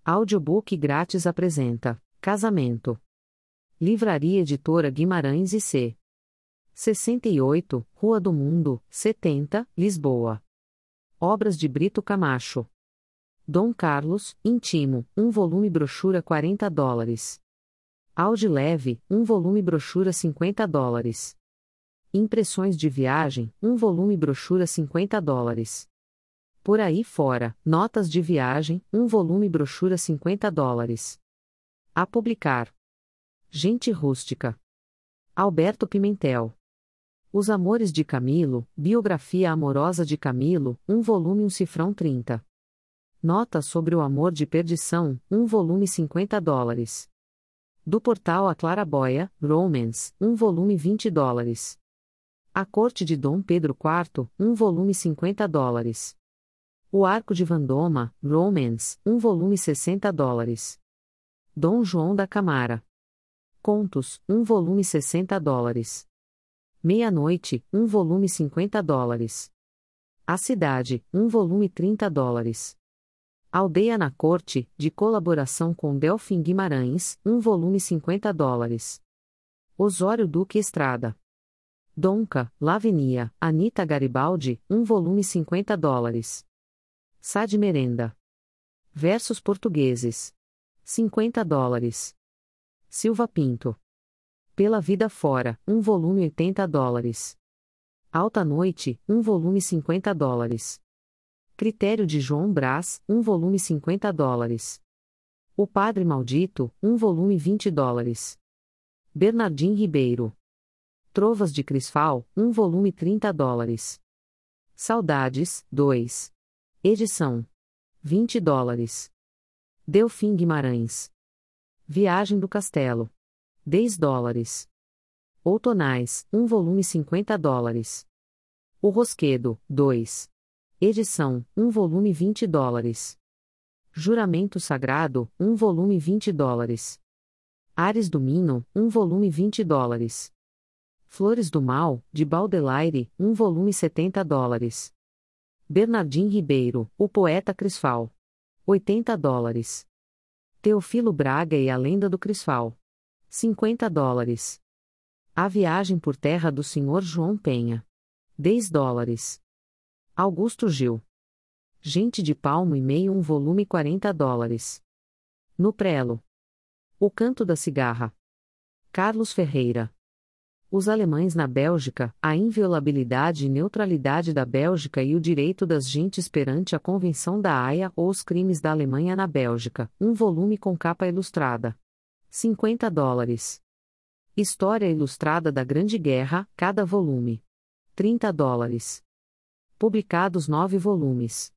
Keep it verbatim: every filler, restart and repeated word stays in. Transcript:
Audiobook grátis apresenta Casamento. Livraria Editora Guimarães e C. sessenta e oito, Rua do Mundo, setenta, Lisboa. Obras de Brito Camacho. Dom Carlos, Intimo, um volume brochura quarenta dólares. Audi Leve, um volume brochura cinquenta dólares. Impressões de viagem, um volume brochura cinquenta dólares. Por aí fora, notas de viagem, um volume brochura cinquenta dólares. A publicar. Gente Rústica. Alberto Pimentel. Os Amores de Camilo, Biografia Amorosa de Camilo, um volume um cifrão trinta. Notas sobre o Amor de Perdição, um volume cinquenta dólares. Do portal A Claraboia, Romance, um volume vinte dólares. A Corte de Dom Pedro quarto, um volume cinquenta dólares. O Arco de Vandoma, Romance, um volume sessenta dólares. Dom João da Camara. Contos, um volume sessenta dólares. Meia-Noite, um volume cinquenta dólares. A Cidade, um volume trinta dólares. Aldeia na Corte, de colaboração com Delfim Guimarães, um volume cinquenta dólares. Osório Duque Estrada. Donca, Lavenia, Anita Garibaldi, um volume cinquenta dólares. Sá de Merenda. Versos portugueses. cinquenta dólares. Silva Pinto. Pela Vida Fora, um volume oitenta dólares. Alta Noite, um volume cinquenta dólares. Critério de João Brás, um volume cinquenta dólares. O Padre Maldito, um volume vinte dólares. Bernardim Ribeiro. Trovas de Crisfal, um volume trinta dólares. Saudades, dois. Edição. vinte dólares. Delfim Guimarães. Viagem do Castelo. dez dólares. Outonais, um volume cinquenta dólares. O Rosquedo, dois. Edição, um volume vinte dólares. Juramento Sagrado, um volume vinte dólares. Ares do Minho, um volume vinte dólares. Flores do Mal, de Baudelaire, um volume setenta dólares. Bernardim Ribeiro, o Poeta Crisfal. oitenta dólares. Teofilo Braga e a Lenda do Crisfal. cinquenta dólares. A Viagem por Terra do senhor João Penha. dez dólares. Augusto Gil. Gente de Palmo e Meio, um volume quarenta dólares. No Prelo. O Canto da Cigarra. Carlos Ferreira. Os Alemães na Bélgica, a inviolabilidade e neutralidade da Bélgica e o direito das gentes perante a Convenção da Haia ou os crimes da Alemanha na Bélgica, um volume com capa ilustrada. cinquenta dólares. História Ilustrada da Grande Guerra, cada volume. trinta dólares. Publicados nove volumes.